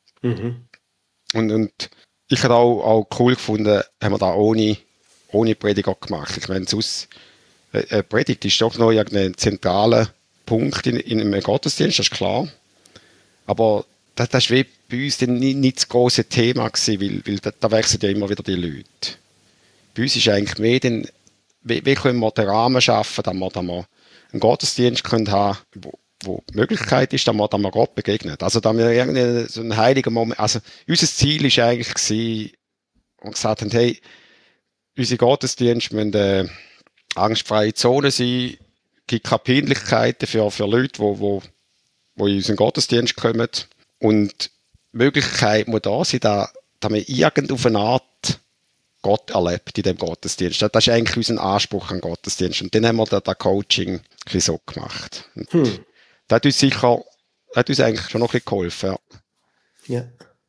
Und ich habe auch cool gefunden, haben wir da ohne Prediger gemacht. Ich meine, eine Predigt ist doch noch ein zentraler Punkt in einem Gottesdienst, das ist klar. Aber das war wie bei uns nicht das grosse Thema gewesen, weil da wechseln ja immer wieder die Leute. Bei uns ist eigentlich mehr, wie können wir den Rahmen schaffen, dass wir einen Gottesdienst können haben, wo die Möglichkeit ist, dass wir Gott begegnet. Also, dass wir irgendwie so einen heiligen Moment, also, unser Ziel war eigentlich gewesen, und gesagt haben, hey, unsere Gottesdienste müssen angstfreie Zone sein, gibt keine Peinlichkeiten für Leute, die in unseren Gottesdienst kommen. Und die Möglichkeit muss da sein, dass man auf eine Art Gott erlebt in dem Gottesdienst. Das ist eigentlich unser Anspruch an Gottesdienst. Und dann haben wir das Coaching ein bisschen so gemacht. Das hat uns eigentlich schon noch ein bisschen geholfen. Ja.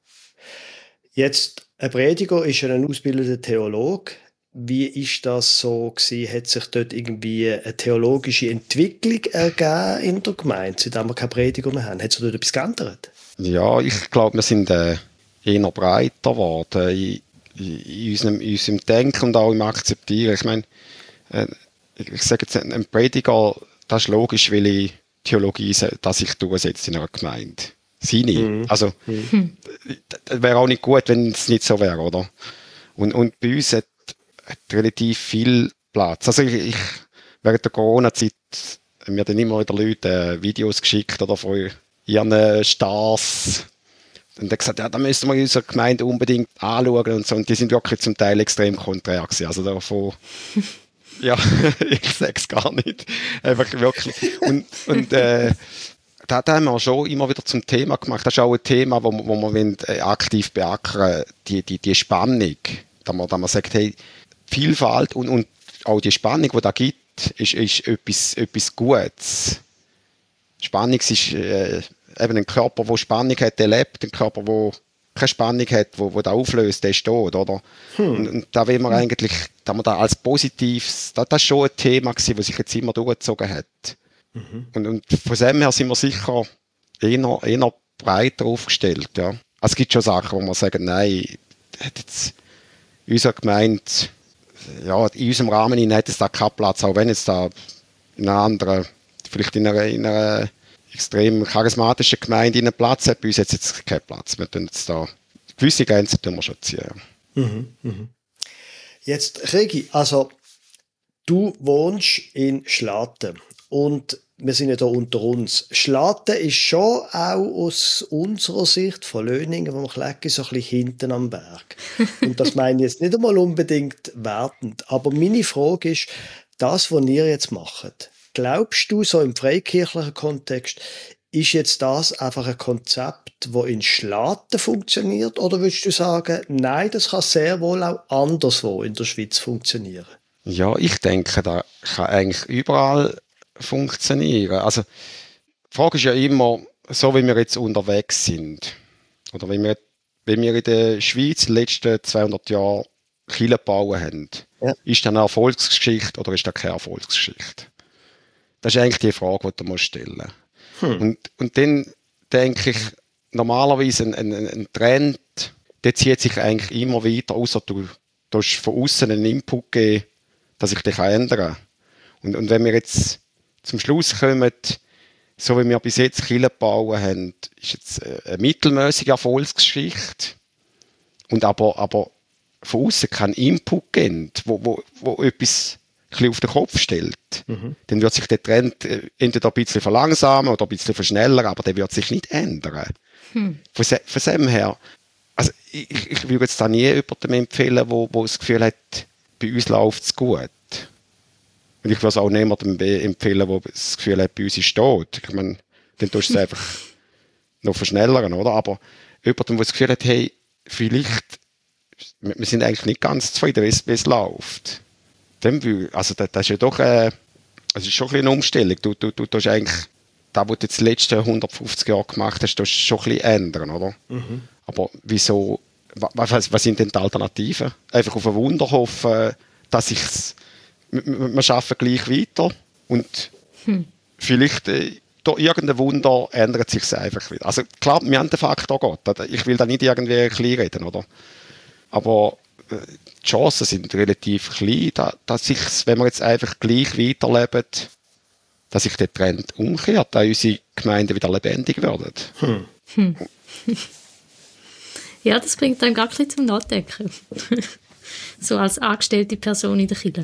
Jetzt, ein Prediger ist ja ein ausgebildeter Theologe. Wie ist das so gewesen? Hat sich dort irgendwie eine theologische Entwicklung ergeben in der Gemeinde, seitdem wir keine Prediger mehr haben? Hat sich dort etwas geändert? Ja, ich glaube, wir sind eher breiter geworden in unserem Denken und auch im Akzeptieren. Ich meine, ich sage jetzt, ein Prediger, das ist logisch, weil ich Theologie, dass ich durchsetze in einer Gemeinde. Seine. Also, das wäre auch nicht gut, wenn es nicht so wäre, oder? Und bei uns hat relativ viel Platz. Also ich während der Corona-Zeit haben mir dann immer wieder Leute Videos geschickt oder von ihren Stars und dann gesagt, ja, da müssen wir unsere Gemeinde unbedingt anschauen und so. Und die sind wirklich zum Teil extrem konträr gewesen. Also davon, ja, ich sage es gar nicht. Einfach wirklich. Und da haben wir schon immer wieder zum Thema gemacht. Das ist auch ein Thema, wo wir aktiv beackern, die Spannung. Da man sagt, hey, Vielfalt und auch die Spannung, die da gibt, ist etwas Gutes. Spannung ist eben ein Körper, der Spannung hat, der lebt. Ein Körper, der keine Spannung hat, der da auflöst, der steht, oder? Und da will man eigentlich, da man da als Positives, das ist schon ein Thema gewesen, das sich jetzt immer durchgezogen hat. Und von dem her sind wir sicher eher breiter aufgestellt, ja. Also es gibt schon Sachen, wo man sagen, nein, jetzt unsere Gemeinde, ja, in unserem Rahmen hat es da keinen Platz, auch wenn es da in einer anderen, vielleicht in einer extrem charismatischen Gemeinde einen Platz hat. Bei uns hat es jetzt keinen Platz. Wir tun jetzt da gewisse Grenzen tun wir schon ziehen. Jetzt, Regi, also du wohnst in Schlatten und wir sind ja da unter uns. Schlatten ist schon auch aus unserer Sicht von Löningen, wo wir klecken, so ein bisschen hinten am Berg. Und das meine ich jetzt nicht einmal unbedingt wertend. Aber meine Frage ist, das, was ihr jetzt macht, glaubst du, so im freikirchlichen Kontext, ist jetzt das einfach ein Konzept, das in Schlatten funktioniert? Oder würdest du sagen, nein, das kann sehr wohl auch anderswo in der Schweiz funktionieren? Ja, ich denke, das kann eigentlich überall funktionieren. Also, die Frage ist ja immer, so wie wir jetzt unterwegs sind, oder wie wir wenn wir in der Schweiz in den letzten 200 Jahren Kirchen gebaut haben, ist das eine Erfolgsgeschichte oder ist das keine Erfolgsgeschichte? Das ist eigentlich die Frage, die du stellen musst. Und dann denke ich, normalerweise ein Trend, der zieht sich eigentlich immer weiter, außer du hast von außen einen Input geben, dass ich dich ändern kann. Und wenn wir jetzt zum Schluss kommen, so wie wir bis jetzt Kirchen gebaut haben, ist jetzt eine mittelmäßige Erfolgsgeschichte. Und aber von außen keinen Input geben, wo etwas ein bisschen auf den Kopf stellt, dann wird sich der Trend entweder ein bisschen verlangsamen oder ein bisschen verschnellern, aber der wird sich nicht ändern. Von dem her, also ich würde jetzt da nie jemandem empfehlen, wo das Gefühl hat, bei uns läuft es gut. Und ich würde es auch niemandem empfehlen, der das Gefühl hat, bei uns ist tot. Ich meine, dann tust du es einfach noch verschnellern, oder? Aber jemandem, der das Gefühl hat, hey, vielleicht, wir sind eigentlich nicht ganz zufrieden, wie es läuft. Also das ist ja doch also ist schon ein bisschen eine Umstellung. Du tust eigentlich, das, was du jetzt die letzten 150 Jahre gemacht hast, tust du schon ein bisschen ändern, oder? Aber wieso, was sind denn die Alternativen? Einfach auf ein Wunder hoffen, dass wir arbeiten gleich weiter und vielleicht durch irgendein Wunder ändert sich es einfach wieder. Also klar, wir haben den Faktor Gott. Ich will da nicht irgendwie klein reden, oder? Aber die Chancen sind relativ klein, dass sich, wenn wir jetzt einfach gleich weiterleben, dass sich der Trend umkehrt, dass unsere Gemeinden wieder lebendig werden. Ja, das bringt einem gar ein bisschen zum Nachdenken. So als angestellte Person in der Kirche.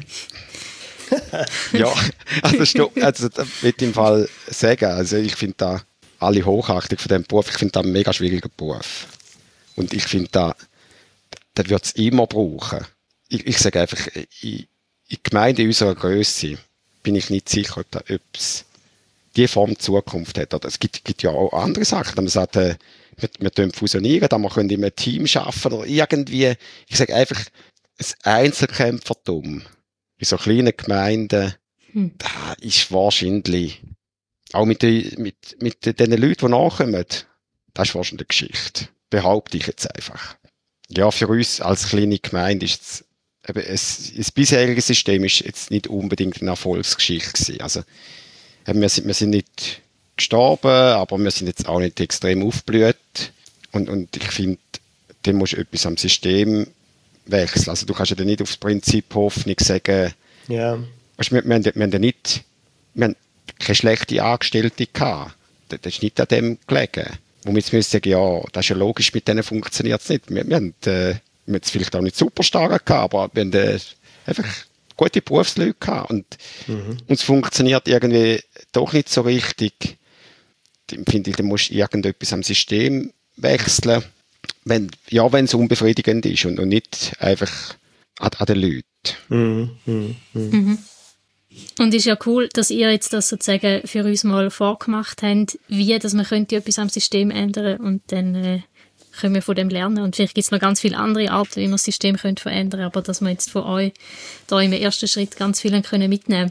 Ja, also das will ich im Fall sagen. Also ich finde da alle Hochachtung von diesem Beruf, ich finde das ein mega schwieriger Beruf. Und ich finde das wird es immer brauchen. Ich sage einfach, in Gemeinden unserer Grösse bin ich nicht sicher, ob es die Form Zukunft hat. Oder es gibt ja auch andere Sachen. Man sagt, wir können fusionieren, dann können wir in einem Team arbeiten oder irgendwie. Ich sage einfach, ein Einzelkämpfertum in so kleinen Gemeinden, das ist wahrscheinlich, auch mit den Leuten, die nachkommen, das ist wahrscheinlich eine Geschichte. Behaupte ich jetzt einfach. Ja, für uns als kleine Gemeinde ist das bisherige System ist jetzt nicht unbedingt eine Erfolgsgeschichte gewesen. Also, wir sind nicht gestorben, aber wir sind jetzt auch nicht extrem aufgeblüht. Und ich finde, dann musst du etwas am System wechseln. Also, du kannst ja nicht aufs Prinzip Hoffnung sagen, ja. Weißt, wir haben keine schlechte Angestellte gehabt. Das ist nicht an dem gelegen. Wo wir jetzt müssen sagen, ja, das ist ja logisch, mit denen funktioniert es nicht. Wir haben es vielleicht auch nicht super stark gehabt, aber wir haben einfach gute Berufsleute gehabt. Und es funktioniert irgendwie doch nicht so richtig. Dann finde ich, dann musst du irgendetwas am System wechseln, wenn es unbefriedigend ist und nicht einfach an den Leuten. Und es ist ja cool, dass ihr jetzt das sozusagen für uns mal vorgemacht habt, wie dass man könnte etwas am System ändern und dann können wir von dem lernen. Und vielleicht gibt es noch ganz viele andere Arten, wie man das System verändern könnte, aber dass wir jetzt von euch da im ersten Schritt ganz viel mitnehmen können.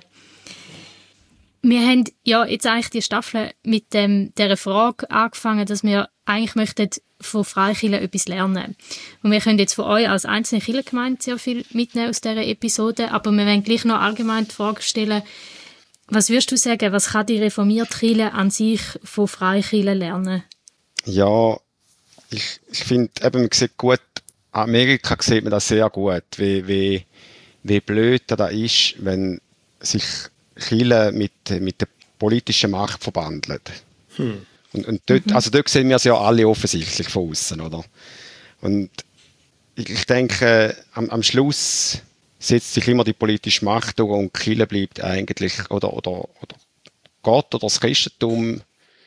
Wir haben ja jetzt eigentlich die Staffel mit dieser Frage angefangen, dass wir eigentlich möchten von Freikirchen etwas lernen. Und wir können jetzt von euch als einzelne Kirchengemeinde sehr viel mitnehmen aus dieser Episode, aber wir wollen gleich noch allgemein die Frage stellen, was würdest du sagen, was kann die reformierte Kirche an sich von Freikirchen lernen? Ja, ich finde, man sieht gut, Amerika sieht man das sehr gut, wie blöd das ist, wenn sich Kirchen mit der politischen Macht verbandeln. Und dort sehen wir es ja alle offensichtlich von außen, oder? Und ich denke, am Schluss setzt sich immer die politische Macht durch und die Kirche bleibt eigentlich, oder Gott oder das Christentum,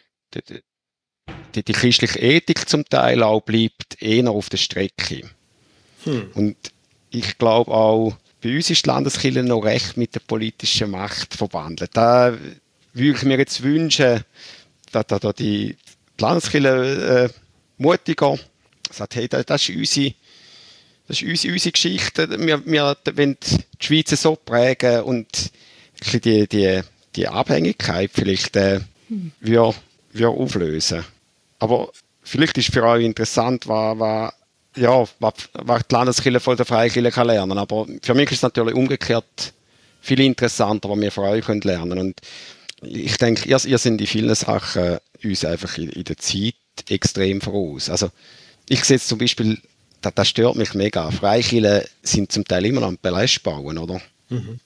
die christliche Ethik zum Teil auch, bleibt eher auf der Strecke. Und ich glaube auch, bei uns ist die Landeskirche noch recht mit der politischen Macht verbandelt. Da würde ich mir jetzt wünschen, dass die Landeskirche mutiger sagt, hey, das ist unsere Geschichte. Wir wollen die Schweiz so prägen und die Abhängigkeit vielleicht wir auflösen. Aber vielleicht ist für euch interessant, was die Landeskirche von der Freikirche kann lernen. Aber für mich ist es natürlich umgekehrt viel interessanter, was wir von euch lernen können. Und ich denke, ihr seid in vielen Sachen uns einfach in der Zeit extrem voraus. Also ich sehe jetzt zum Beispiel, das stört mich mega. Freikirchen sind zum Teil immer noch am Paläste bauen, oder? Mhm.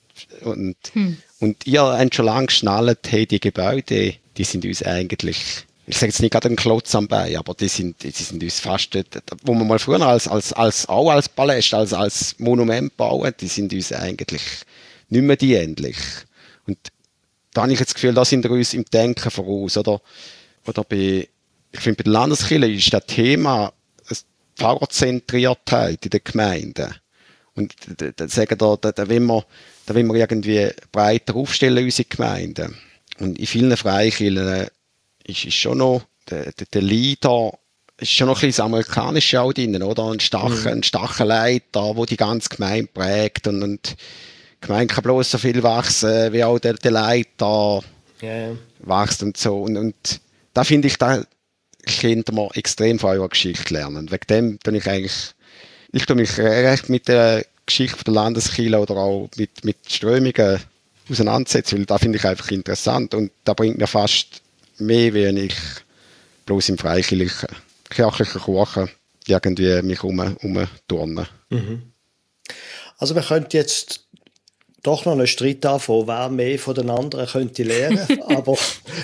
Und ihr habt schon lange geschnallt, hey, die Gebäude, die sind uns eigentlich, ich sage jetzt nicht gerade ein Klotz am Bein, aber die sind uns fast, wo man mal früher als Paläste, als Monument bauen, die sind uns eigentlich nicht mehr dienlich. Und da habe ich jetzt das Gefühl, da sind wir uns im Denken voraus. Oder ich finde, bei der Landeskirche ist das Thema Pfarrerzentriertheit in den Gemeinden. Und da sagen da wollen wir irgendwie breiter aufstellen, unsere Gemeinden. Und in vielen Freikirchen ist schon noch der Leader, ist schon noch ein bisschen das Amerikanische auch drin, oder? Ein starker Leiter, der die ganze Gemeinde prägt. Und die Gemeinde kann bloß so viel wachsen, wie auch der Leiter wächst und so. Und da finde ich, da könnte man extrem von eurer Geschichte lernen. Wegen dem tue ich mich recht mit der Geschichte der Landeskirche oder auch mit Strömungen auseinandersetzen, weil da finde ich einfach interessant und da bringt mir fast mehr, wenn ich bloß im freikirchlichen Kuchen irgendwie mich umturnen. Mhm. Also wir könnten jetzt doch noch einen Streit anfangen, wer mehr von den anderen könnte lernen, aber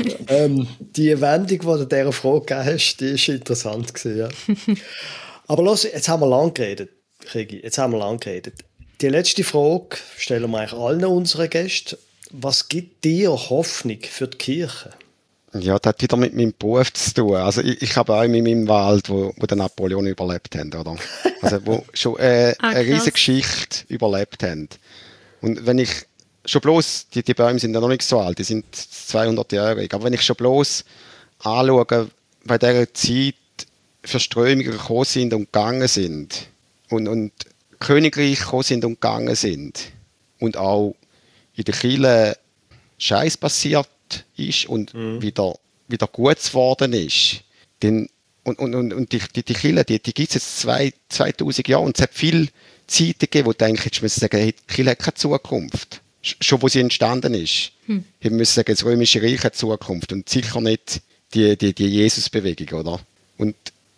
die Wendung, die du dieser Frage gegeben hast, die ist interessant gewesen, ja. Aber los, jetzt haben wir lang geredet, Regi, Die letzte Frage stellen wir eigentlich allen unseren Gästen. Was gibt dir Hoffnung für die Kirche? Ja, das hat wieder mit meinem Beruf zu tun. Also ich habe auch in meinem Wald, wo der Napoleon überlebt haben, oder? Also wo schon eine riesige Geschichte überlebt haben. Und wenn ich schon bloß, die Bäume sind ja noch nicht so alt, die sind 200-jährig, aber wenn ich schon bloß anschaue, bei dieser Zeit Verströmungen gekommen sind und gegangen sind und Königreich gekommen sind und gegangen sind und auch in der Kirche Scheiß passiert ist und wieder gut geworden ist, dann, und die Kirche, die gibt es jetzt 2000 Jahre und es hat viele Zeiten gegeben, wo du eigentlich jetzt müssen sagen, hey, die Kirche hat keine Zukunft. Schon wo sie entstanden ist. Wir müssen sagen, das Römische Reich hat Zukunft und sicher nicht die Jesus-Bewegung, oder? Und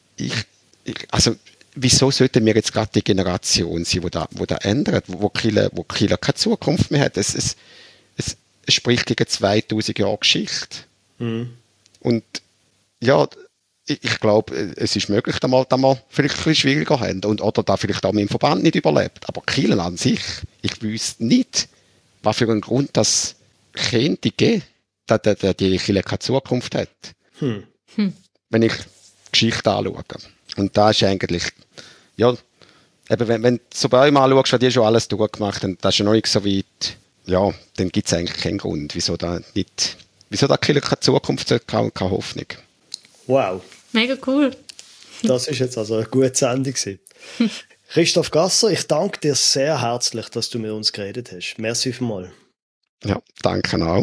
also wieso sollten wir jetzt gerade die Generation sein, die da ändert, wo Kirche keine Zukunft mehr hat? Es spricht gegen 2000 Jahre Geschichte. Und ja, ich glaube, es ist möglich, dass wir vielleicht ein bisschen schwieriger haben oder da vielleicht auch mit dem Verband nicht überlebt. Aber Kirche an sich, ich wüsste nicht, was für einen Grund das könnte geben, dass die Kirche keine Zukunft hat. Wenn ich die Geschichte anschaue. Und da ist eigentlich, ja, eben wenn du so bei euch mal anschaust, was die schon alles durchgemacht haben, das ist ja noch nicht so weit, ja, dann gibt es eigentlich keinen Grund, wieso da Kirche keine Zukunft hat, keine Hoffnung. Wow. Mega cool. Das ist jetzt also eine gute Sendung gewesen. Christoph Gasser, ich danke dir sehr herzlich, dass du mit uns geredet hast. Merci vielmals. Ja, danke auch.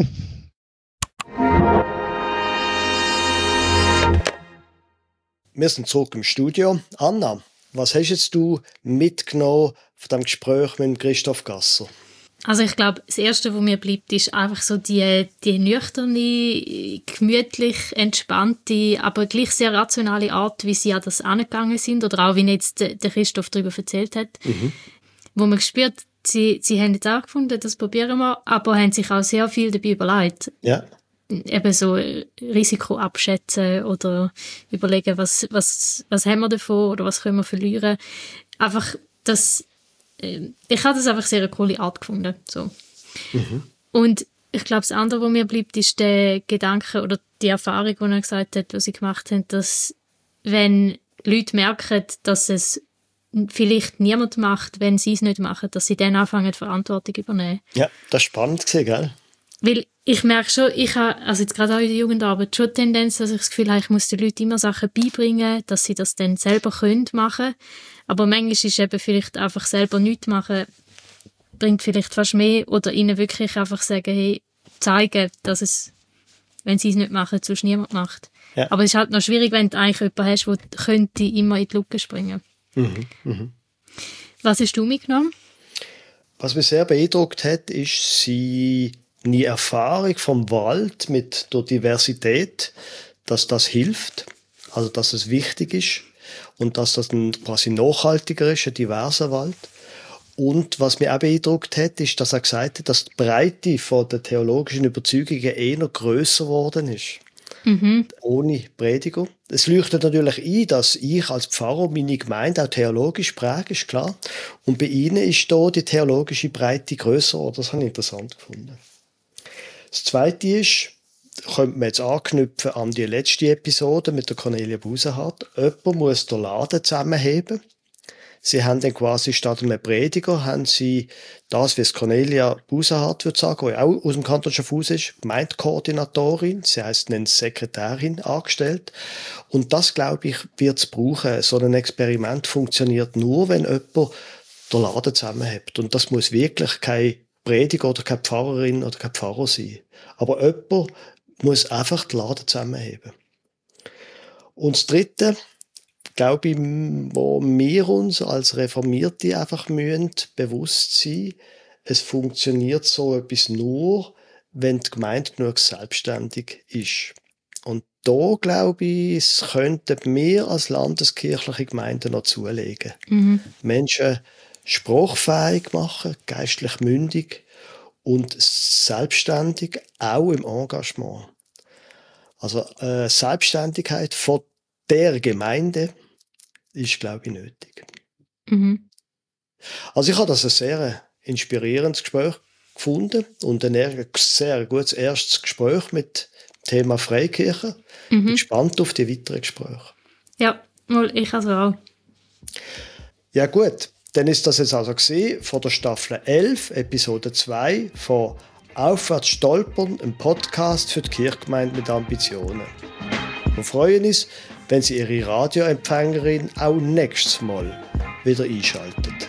Wir sind zurück im Studio. Anna, was hast jetzt du mitgenommen von dem Gespräch mit Christoph Gasser? Also ich glaube, das Erste, was mir bleibt, ist einfach so die nüchterne, gemütlich, entspannte, aber gleich sehr rationale Art, wie sie an das angegangen sind oder auch, wie jetzt der Christoph darüber erzählt hat. Wo man gespürt, sie haben jetzt auch gefunden, das probieren wir, aber haben sich auch sehr viel dabei überlegt. Ja. Eben so Risiko abschätzen oder überlegen, was haben wir davon oder was können wir verlieren. Einfach das. Ich habe das einfach sehr eine coole Art gefunden. So. Und ich glaube, das andere, was mir bleibt, ist der Gedanke oder die Erfahrung, die er gesagt hat, was sie gemacht haben, dass wenn Leute merken, dass es vielleicht niemand macht, wenn sie es nicht machen, dass sie dann anfangen, Verantwortung übernehmen. Ja, das ist spannend gewesen, gell? Weil ich merke schon, ich habe, also jetzt gerade auch in der Jugendarbeit, schon die Tendenz, dass ich das Gefühl habe, ich muss den Leuten immer Sachen beibringen, dass sie das dann selber machen können. Aber manchmal ist eben vielleicht einfach selber nichts machen, bringt vielleicht fast mehr oder ihnen wirklich einfach sagen, hey, zeigen, dass es wenn sie es nicht machen, sonst niemand macht. Ja. Aber es ist halt noch schwierig, wenn du eigentlich jemanden hast, der könnte immer in die Lücke springen. Was hast du mitgenommen? Was mich sehr beeindruckt hat, ist seine Erfahrung vom Wald mit der Diversität, dass das hilft, also dass es wichtig ist und dass das dann quasi nachhaltiger ist, ein diverser Wald. Und was mich auch beeindruckt hat, ist, dass er gesagt hat, dass die Breite von der theologischen Überzeugungen eher grösser geworden ist. Ohne Prediger. Es leuchtet natürlich ein, dass ich als Pfarrer meine Gemeinde auch theologisch präge, ist klar. Und bei ihnen ist da die theologische Breite grösser. Das habe ich interessant gefunden. Das Zweite ist, könnte man jetzt anknüpfen an die letzte Episode mit der Cornelia Busenhardt. Jemand muss den Laden zusammenheben. Sie haben dann quasi statt einem Prediger, haben sie das, wie es Cornelia Busenhardt würde sagen, die auch aus dem Kanton Schaffhausen ist, Gemeindekoordinatorin, sie heisst eine Sekretärin angestellt. Und das, glaube ich, wird es brauchen. So ein Experiment funktioniert nur, wenn jemand den Laden zusammenhält. Und das muss wirklich kein Prediger oder keine Pfarrerin oder kein Pfarrer sein. Aber jemand muss einfach den Laden zusammenheben. Und das Dritte, glaube ich, wo wir uns als Reformierte einfach bewusst sein, es funktioniert so etwas nur, wenn die Gemeinde genug selbstständig ist. Und da, glaube ich, es könnten wir als landeskirchliche Gemeinden noch zulegen. Menschen sprachfähig machen, geistlich mündig und selbstständig, auch im Engagement. Also Selbstständigkeit von der Gemeinde ist, glaube ich, nötig. Also ich habe das ein sehr inspirierendes Gespräch gefunden und ein sehr gutes erstes Gespräch mit dem Thema Freikirche. Ich bin gespannt auf die weiteren Gespräche. Ja, ich also auch. Ja gut, dann ist das jetzt also gewesen von der Staffel 11, Episode 2 von «Aufwärts stolpern», ein Podcast für die Kirchgemeinde mit Ambitionen. Wir freuen uns, wenn Sie Ihre Radioempfängerin auch nächstes Mal wieder einschalten.